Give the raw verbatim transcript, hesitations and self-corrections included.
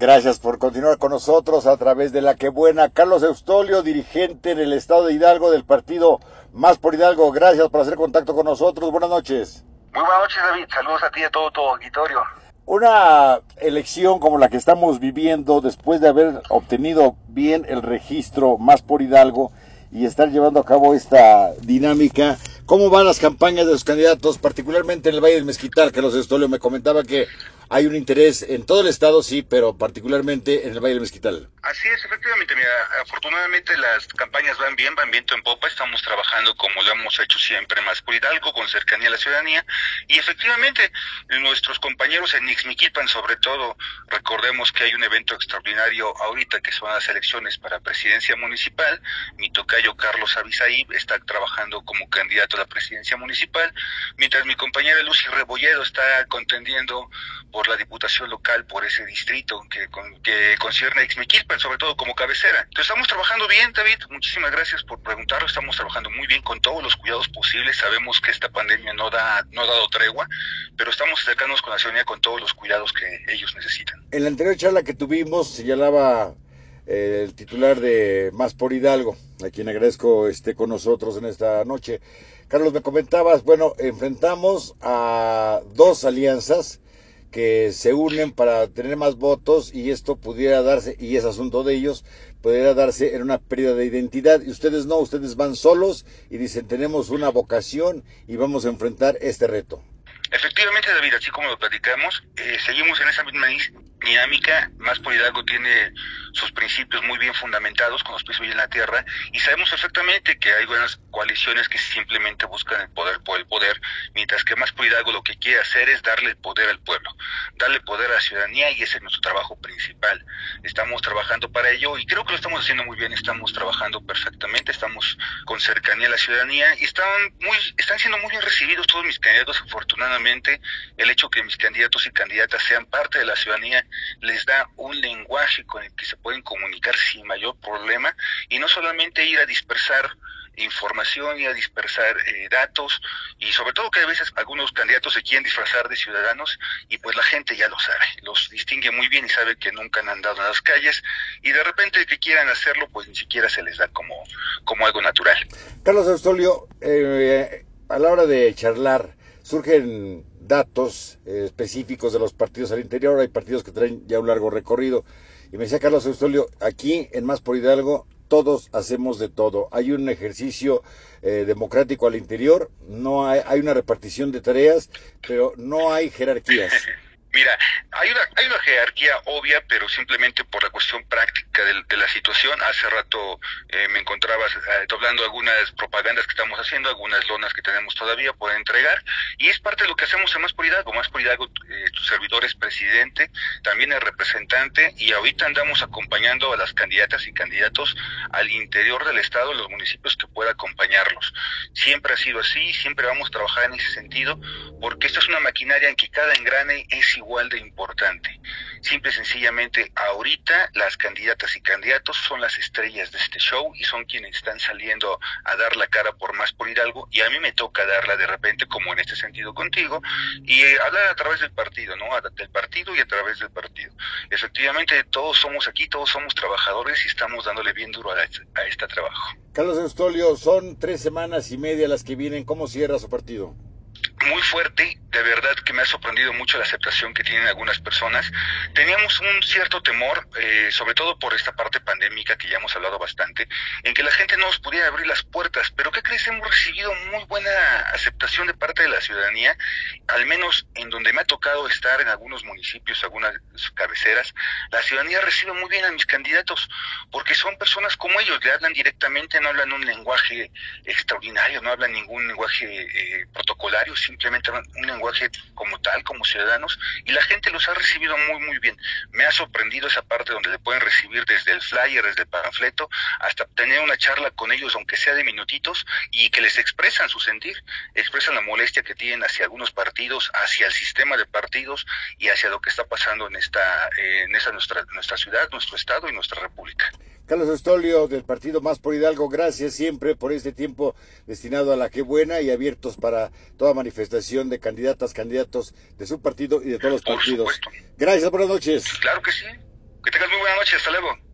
Gracias por continuar con nosotros a través de La Que Buena. Carlos Eustolio, dirigente en el estado de Hidalgo del partido Más por Hidalgo. Gracias por hacer contacto con nosotros. Buenas noches. Muy buenas noches, David. Saludos a ti y a todo tu auditorio. Una elección como la que estamos viviendo, después de haber obtenido bien el registro Más por Hidalgo y estar llevando a cabo esta dinámica, ¿cómo van las campañas de los candidatos, particularmente en el Valle del Mezquital? Carlos Eustolio me comentaba que hay un interés en todo el estado, sí, pero particularmente en el Valle del Mezquital. Así es, efectivamente, mira, afortunadamente las campañas van bien, van viento en popa, estamos trabajando como lo hemos hecho siempre, Más por Hidalgo, con cercanía a la ciudadanía, y efectivamente nuestros compañeros en Ixmiquilpan, sobre todo, recordemos que hay un evento extraordinario ahorita que son las elecciones para presidencia municipal. Mi tocayo Carlos Abisaíb está trabajando como candidato a la presidencia municipal, mientras mi compañera Lucy Rebolledo está contendiendo por la diputación local, por ese distrito que, que concierne a Ixmiquilpan, sobre todo como cabecera. Entonces estamos trabajando bien, David, muchísimas gracias por preguntarlo, estamos trabajando muy bien con todos los cuidados posibles, sabemos que esta pandemia no da no ha dado tregua, pero estamos acercándonos con la ciudadanía con todos los cuidados que ellos necesitan. En la anterior charla que tuvimos señalaba eh, el titular de Más por Hidalgo, a quien agradezco esté con nosotros en esta noche. Carlos, me comentabas, bueno, enfrentamos a dos alianzas que se unen para tener más votos y esto pudiera darse, y es asunto de ellos, pudiera darse en una pérdida de identidad. Y ustedes no, ustedes van solos y dicen, tenemos una vocación y vamos a enfrentar este reto. Efectivamente, David, así como lo platicamos, eh, seguimos en esa misma dinámica. Más por Hidalgo tiene sus principios muy bien fundamentados, con los pies en la tierra, y sabemos perfectamente que hay buenas coaliciones que simplemente buscan el poder por el poder, mientras que Más por Hidalgo lo que quiere hacer es darle el poder al pueblo, darle poder a la ciudadanía, y ese es nuestro trabajo principal. Estamos trabajando para ello y creo que lo estamos haciendo muy bien, estamos trabajando perfectamente, estamos con cercanía a la ciudadanía y están muy, están siendo muy bien recibidos todos mis candidatos. Afortunadamente, el hecho que mis candidatos y candidatas sean parte de la ciudadanía les da un lenguaje con el que se pueden comunicar sin mayor problema, y no solamente ir a dispersar información y a dispersar eh, datos, y sobre todo que a veces algunos candidatos se quieren disfrazar de ciudadanos y pues la gente ya lo sabe, los distingue muy bien y sabe que nunca han andado en las calles, y de repente que quieran hacerlo pues ni siquiera se les da como, como algo natural. Carlos Eustolio, eh, a la hora de charlar surgen datos eh, específicos de los partidos al interior. Hay partidos que traen ya un largo recorrido, y me decía Carlos Eustolio, aquí en Más por Hidalgo todos hacemos de todo, hay un ejercicio eh, democrático al interior, no hay, hay una repartición de tareas, pero no hay jerarquías. Mira, hay una, hay una jerarquía obvia, pero simplemente por la cuestión práctica de, de la situación. Hace rato eh, me encontrabas eh, doblando algunas propagandas que estamos haciendo, algunas lonas que tenemos todavía por entregar, y es parte de lo que hacemos en Más por Hidalgo. Más por Hidalgo, eh, tu servidor es presidente, también es representante, y ahorita andamos acompañando a las candidatas y candidatos al interior del estado, en los municipios que pueda acompañarlos. Siempre ha sido así, siempre vamos a trabajar en ese sentido, porque esta es una maquinaria en que cada engrane es igual de importante. Simple y sencillamente, ahorita las candidatas y candidatos son las estrellas de este show y son quienes están saliendo a dar la cara por Más por Hidalgo, y a mí me toca darla de repente, como en este sentido contigo, y eh, hablar a través del partido, ¿no? A, del partido y a través del partido. Efectivamente, todos somos aquí, todos somos trabajadores y estamos dándole bien duro a, a este trabajo. Carlos Eustolio, son tres semanas y media las que vienen. ¿Cómo cierra su partido? Muy fuerte, de verdad que me ha sorprendido mucho la aceptación que tienen algunas personas. Teníamos un cierto temor, eh, sobre todo por esta parte pandémica que ya hemos hablado bastante, en que la gente no nos pudiera abrir las puertas, pero ¿qué crees? Hemos recibido muy buena aceptación de parte de la ciudadanía, al menos en donde me ha tocado estar en algunos municipios, algunas cabeceras. La ciudadanía recibe muy bien a mis candidatos, porque son personas como ellos, le hablan directamente, no hablan un lenguaje extraordinario, no hablan ningún lenguaje eh, protocolario, simplemente hablan un lenguaje como tal, como ciudadanos, y la gente los ha recibido muy muy bien. Me ha sorprendido esa parte donde le pueden recibir desde el flyer, desde el panfleto, hasta tener una charla con ellos, aunque sea de minutitos, y que les expresan su sentir, expresan la molestia que tienen hacia algunos partidos, hacia el sistema de partidos y hacia lo que está pasando en esta, eh, en esta nuestra, nuestra ciudad, nuestro estado y nuestra república. Carlos Eustolio, del partido Más por Hidalgo, gracias siempre por este tiempo destinado a La Que Buena y abiertos para toda manifestación de candidatas, candidatos de su partido y de todos los Por partidos. supuesto. Gracias, buenas noches. Claro que sí. buenas noches, hasta luego.